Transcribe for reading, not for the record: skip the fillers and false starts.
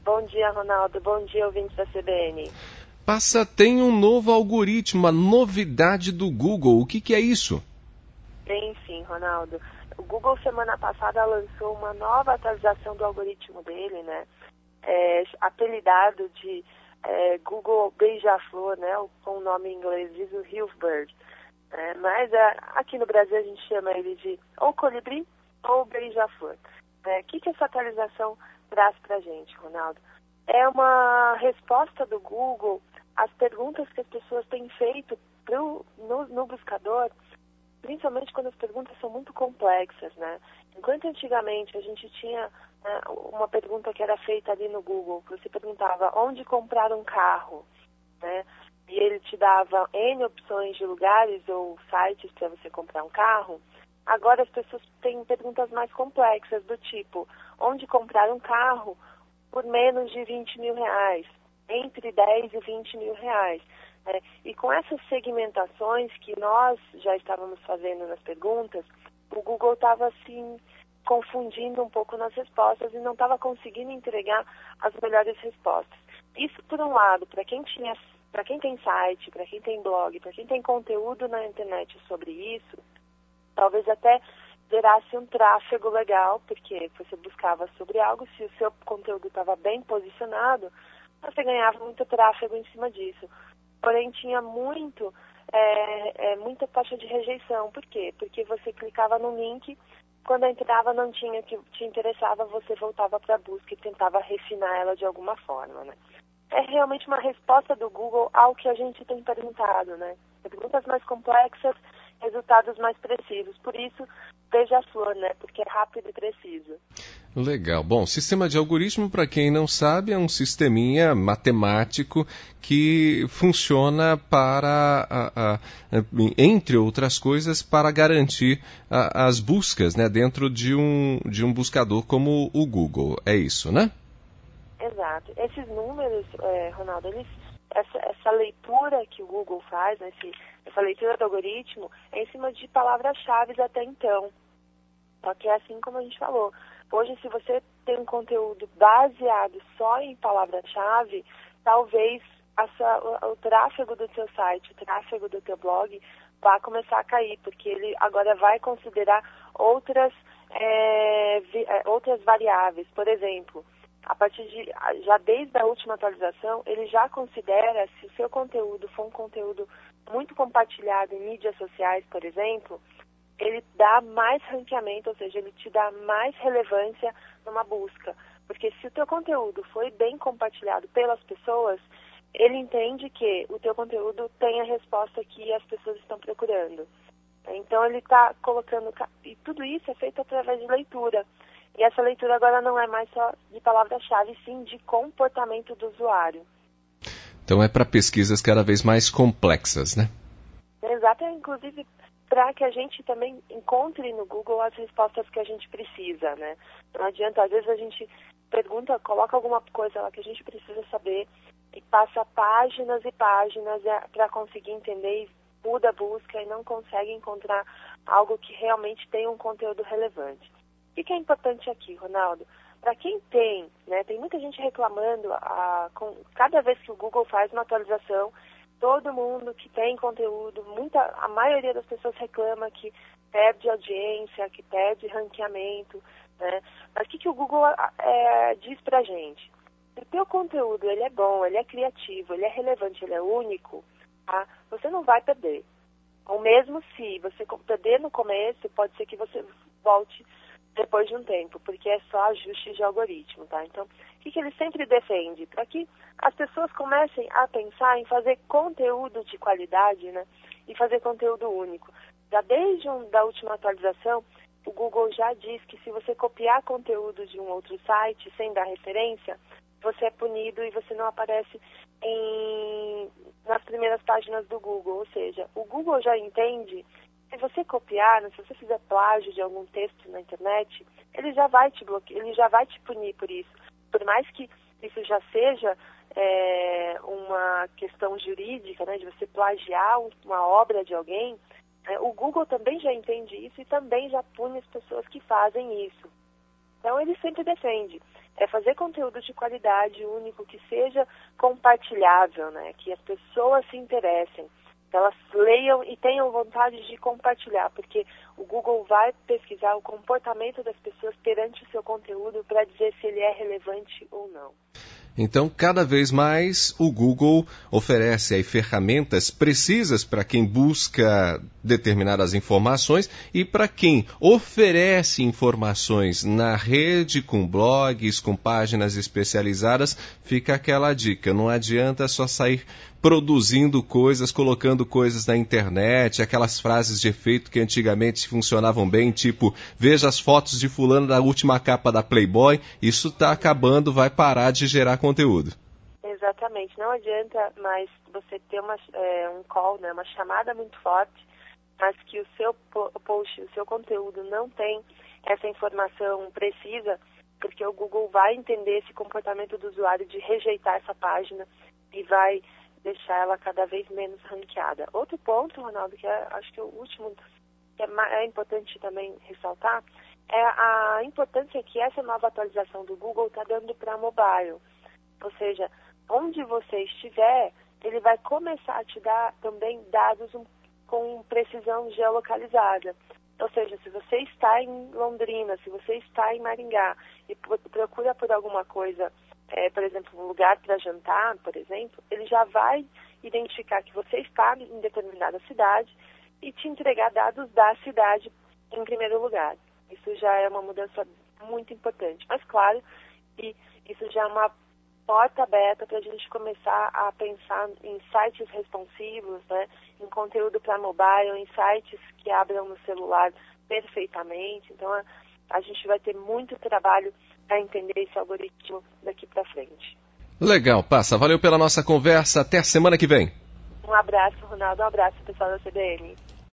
Bom dia, Ronaldo. Bom dia, ouvintes da CBN. Tem um novo algoritmo, uma novidade do Google. O que é isso? Tem sim, Ronaldo. O Google, semana passada, lançou uma nova atualização do algoritmo dele, né? Apelidado de Google Beija-Flor, né? Com o nome em inglês diz o Hilbert. Mas aqui no Brasil a gente chama ele de ou colibri ou beija-flor. O que essa atualização traz pra gente, Ronaldo? É uma resposta do Google às perguntas que as pessoas têm feito no buscador, principalmente quando as perguntas são muito complexas, né? Enquanto antigamente a gente tinha uma pergunta que era feita ali no Google, que você perguntava onde comprar um carro, né? E ele te dava N opções de lugares ou sites para você comprar um carro. Agora as pessoas têm perguntas mais complexas, do tipo, onde comprar um carro por menos de 20 mil reais, entre 10 e 20 mil reais. E com essas segmentações que nós já estávamos fazendo nas perguntas, o Google estava assim confundindo um pouco nas respostas e não estava conseguindo entregar as melhores respostas. Isso, por um lado, para quem tem site, para quem tem blog, para quem tem conteúdo na internet sobre isso, talvez até gerasse um tráfego legal, porque você buscava sobre algo, se o seu conteúdo estava bem posicionado, você ganhava muito tráfego em cima disso. Porém, tinha muita taxa de rejeição. Por quê? Porque você clicava no link, quando entrava não tinha o que te interessava, você voltava para a busca e tentava refinar ela de alguma forma, né? É realmente uma resposta do Google ao que a gente tem perguntado, né? Perguntas mais complexas, resultados mais precisos. Por isso, beija-flor, né? Porque é rápido e preciso. Legal. Bom, sistema de algoritmo, para quem não sabe, é um sisteminha matemático que funciona para, entre outras coisas, para garantir as buscas, né, dentro de um buscador como o Google. É isso, né? Exato. Esses números, Ronaldo, essa leitura que o Google faz, né, essa leitura do algoritmo, é em cima de palavras-chave até então. Só que é assim como a gente falou. Hoje, se você tem um conteúdo baseado só em palavra-chave, talvez o tráfego do seu site, o tráfego do teu blog, vá começar a cair, porque ele agora vai considerar outras variáveis. Por exemplo, já desde a última atualização, ele já considera, se o seu conteúdo for um conteúdo muito compartilhado em mídias sociais, por exemplo, ele dá mais ranqueamento, ou seja, ele te dá mais relevância numa busca. Porque se o teu conteúdo foi bem compartilhado pelas pessoas, ele entende que o teu conteúdo tem a resposta que as pessoas estão procurando. Então ele está colocando... E tudo isso é feito através de leitura. E essa leitura agora não é mais só de palavra-chave, sim de comportamento do usuário. Então é para pesquisas cada vez mais complexas, né? Exato, inclusive para que a gente também encontre no Google as respostas que a gente precisa, né? Não adianta, às vezes a gente pergunta, coloca alguma coisa lá que a gente precisa saber e passa páginas e páginas para conseguir entender e muda a busca e não consegue encontrar algo que realmente tenha um conteúdo relevante. O que é importante aqui, Ronaldo? Para quem tem, né, tem muita gente reclamando, cada vez que o Google faz uma atualização, todo mundo que tem conteúdo, a maioria das pessoas reclama que perde audiência, que perde ranqueamento, né? Mas o que o Google diz pra gente? Se o teu conteúdo ele é bom, ele é criativo, ele é relevante, ele é único, tá? Você não vai perder. Ou mesmo se você perder no começo, pode ser que você volte depois de um tempo, porque é só ajuste de algoritmo, tá? Então, o que ele sempre defende? Para que as pessoas comecem a pensar em fazer conteúdo de qualidade, né? E fazer conteúdo único. Já desde da última atualização, o Google já diz que se você copiar conteúdo de um outro site sem dar referência, você é punido e você não aparece nas primeiras páginas do Google. Ou seja, o Google já entende. Se você copiar, se você fizer plágio de algum texto na internet, ele já vai te bloquear, ele já vai te punir por isso. Por mais que isso já seja uma questão jurídica, né, de você plagiar uma obra de alguém, o Google também já entende isso e também já pune as pessoas que fazem isso. Então, ele sempre defende fazer conteúdo de qualidade, único, que seja compartilhável, né? Que as pessoas se interessem, que elas leiam e tenham vontade de compartilhar, porque o Google vai pesquisar o comportamento das pessoas perante o seu conteúdo para dizer se ele é relevante ou não. Então, cada vez mais, o Google oferece aí ferramentas precisas para quem busca determinadas informações e para quem oferece informações na rede, com blogs, com páginas especializadas, fica aquela dica. Não adianta só sair produzindo coisas, colocando coisas na internet, aquelas frases de efeito que antigamente funcionavam bem, tipo, veja as fotos de fulano da última capa da Playboy, isso está acabando, vai parar de gerar conteúdo. Exatamente, não adianta mais você ter um call, né, uma chamada muito forte, mas que o seu post, o seu conteúdo não tem essa informação precisa, porque o Google vai entender esse comportamento do usuário de rejeitar essa página e vai deixar ela cada vez menos ranqueada. Outro ponto, Ronaldo, que acho que é o último, que é importante também ressaltar, é a importância que essa nova atualização do Google está dando para mobile. Ou seja, onde você estiver, ele vai começar a te dar também dados com precisão geolocalizada. Ou seja, se você está em Londrina, se você está em Maringá e procura por alguma coisa, por exemplo, um lugar para jantar, por exemplo, ele já vai identificar que você está em determinada cidade e te entregar dados da cidade em primeiro lugar. Isso já é uma mudança muito importante. Mas, claro, que isso já é uma porta aberta para a gente começar a pensar em sites responsivos, né, em conteúdo para mobile, em sites que abram no celular perfeitamente. Então, a gente vai ter muito trabalho para entender esse algoritmo daqui para frente. Legal, Passa. Valeu pela nossa conversa. Até a semana que vem. Um abraço, Ronaldo. Um abraço, pessoal da CBN.